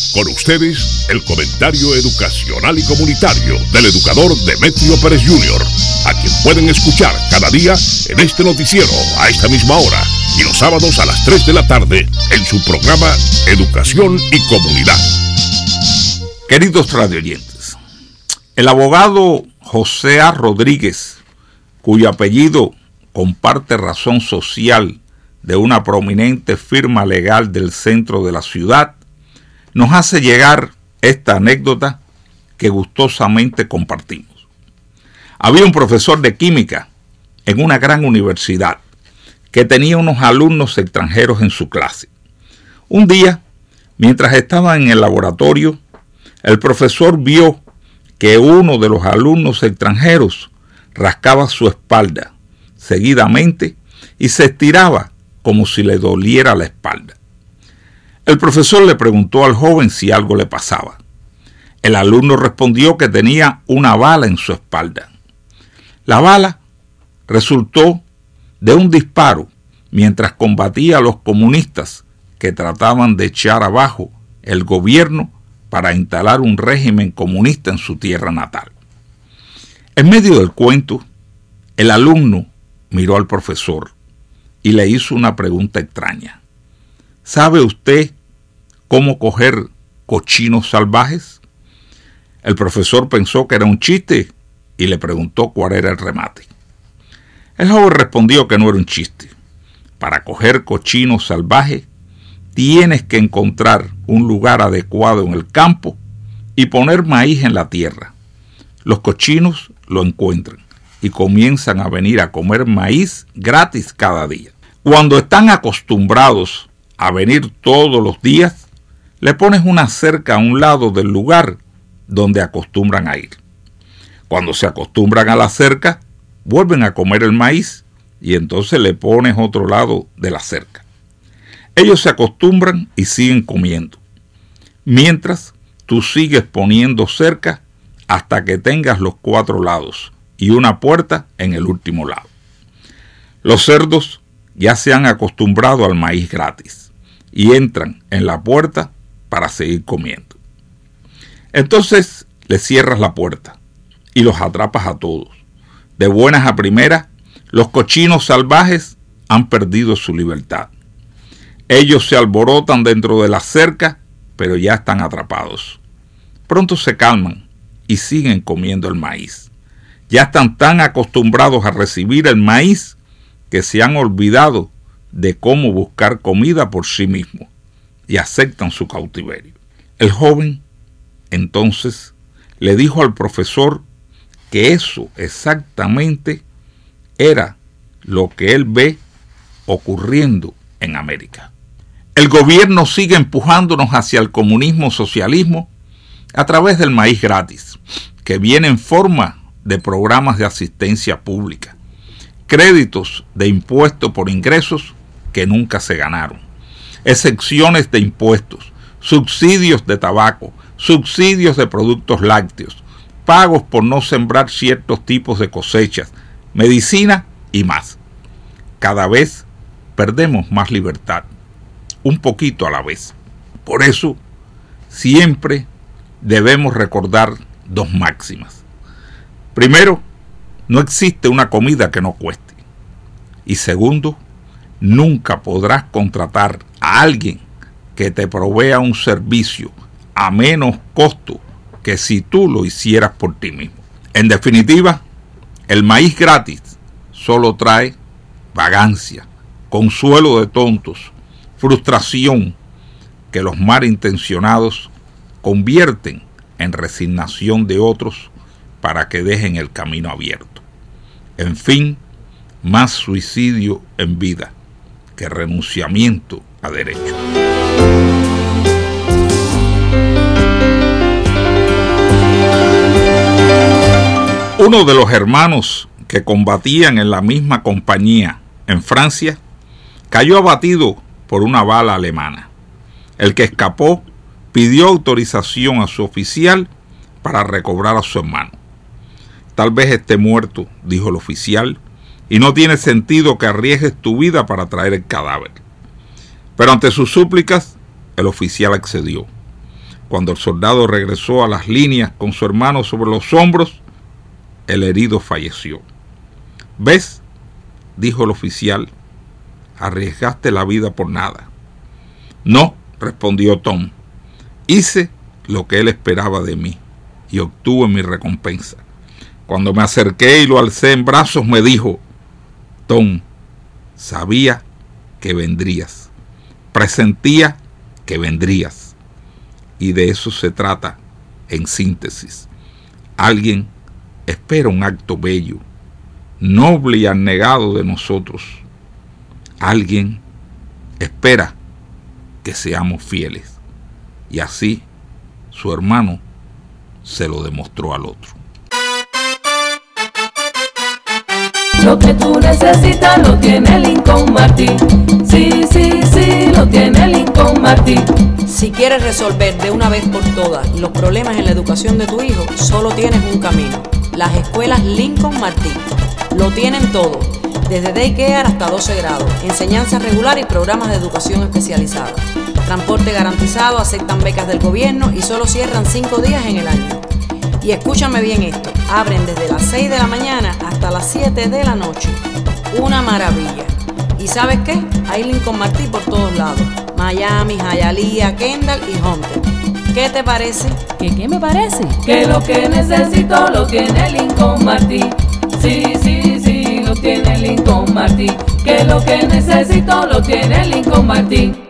Con ustedes, el comentario educacional y comunitario del educador Demetrio Pérez Jr., a quien pueden escuchar cada día en este noticiero a esta misma hora y los sábados a las 3 de la tarde en su programa Educación y Comunidad. Queridos radioyentes, el abogado José A. Rodríguez, cuyo apellido comparte razón social de una prominente firma legal del centro de la ciudad, nos hace llegar esta anécdota que gustosamente compartimos. Había un profesor de química en una gran universidad que tenía unos alumnos extranjeros en su clase. Un día, mientras estaba en el laboratorio, el profesor vio que uno de los alumnos extranjeros rascaba su espalda seguidamente y se estiraba como si le doliera la espalda. El profesor le preguntó al joven si algo le pasaba. El alumno respondió que tenía una bala en su espalda. La bala resultó de un disparo mientras combatía a los comunistas que trataban de echar abajo el gobierno para instalar un régimen comunista en su tierra natal. En medio del cuento, el alumno miró al profesor y le hizo una pregunta extraña. ¿Sabe usted cómo coger cochinos salvajes? El profesor pensó que era un chiste y le preguntó cuál era el remate. El joven respondió que no era un chiste. Para coger cochinos salvajes, tienes que encontrar un lugar adecuado en el campo y poner maíz en la tierra. Los cochinos lo encuentran y comienzan a venir a comer maíz gratis cada día. Cuando están acostumbrados a venir todos los días, le pones una cerca a un lado del lugar donde acostumbran a ir. Cuando se acostumbran a la cerca, vuelven a comer el maíz y entonces le pones otro lado de la cerca. Ellos se acostumbran y siguen comiendo, mientras tú sigues poniendo cerca hasta que tengas los 4 lados y una puerta en el último lado. Los cerdos ya se han acostumbrado al maíz gratis y entran en la puerta para seguir comiendo. Entonces le cierras la puerta y los atrapas a todos. De buenas a primeras, los cochinos salvajes han perdido su libertad. Ellos se alborotan dentro de la cerca, pero ya están atrapados. Pronto se calman y siguen comiendo el maíz. Ya están tan acostumbrados a recibir el maíz que se han olvidado de cómo buscar comida por sí mismos y aceptan su cautiverio. El joven, entonces, le dijo al profesor que eso exactamente era lo que él ve ocurriendo en América. El gobierno sigue empujándonos hacia el comunismo-socialismo a través del maíz gratis, que viene en forma de programas de asistencia pública, créditos de impuesto por ingresos que nunca se ganaron, excepciones de impuestos, subsidios de tabaco, subsidios de productos lácteos, pagos por no sembrar ciertos tipos de cosechas, medicina y más. Cada vez perdemos más libertad, un poquito a la vez. Por eso, siempre debemos recordar 2 máximas. Primero, no existe una comida que no cueste. Y segundo, nunca podrás contratar a alguien que te provea un servicio a menos costo que si tú lo hicieras por ti mismo. En definitiva, el maíz gratis solo trae vagancia, consuelo de tontos, frustración que los malintencionados convierten en resignación de otros para que dejen el camino abierto. En fin, más suicidio en vida que renunciamiento a derecho. Uno de los hermanos que combatían en la misma compañía en Francia cayó abatido por una bala alemana. El que escapó pidió autorización a su oficial para recobrar a su hermano. Tal vez esté muerto, dijo el oficial, y no tiene sentido que arriesgues tu vida para traer el cadáver. Pero ante sus súplicas, el oficial accedió. Cuando el soldado regresó a las líneas con su hermano sobre los hombros, el herido falleció. ¿Ves?, dijo el oficial, arriesgaste la vida por nada. No, respondió Tom, hice lo que él esperaba de mí y obtuve mi recompensa. Cuando me acerqué y lo alcé en brazos, me dijo: Tom, sabía que vendrías, presentía que vendrías. Y de eso se trata, en síntesis. Alguien espera un acto bello, noble y abnegado de nosotros. Alguien espera que seamos fieles. Y así su hermano se lo demostró al otro. Lo que tú necesitas lo tiene Lincoln Martin. Sí, sí, sí, lo tiene Lincoln Martin. Si quieres resolver de una vez por todas los problemas en la educación de tu hijo, solo tienes un camino: las escuelas Lincoln Martin. Lo tienen todo, desde daycare hasta 12 grados, enseñanza regular y programas de educación especializada. Transporte garantizado, aceptan becas del gobierno y solo cierran 5 días en el año. Y escúchame bien esto, abren desde las 6 de la mañana hasta las 7 de la noche. Una maravilla. ¿Y sabes qué? Hay Lincoln Martin por todos lados: Miami, Hialeah, Kendall y Hunter. ¿Qué te parece? ¿Qué me parece? Que lo que necesito lo tiene Lincoln Martin. Sí, sí, sí, lo tiene Lincoln Martin. Que lo que necesito lo tiene Lincoln Martin.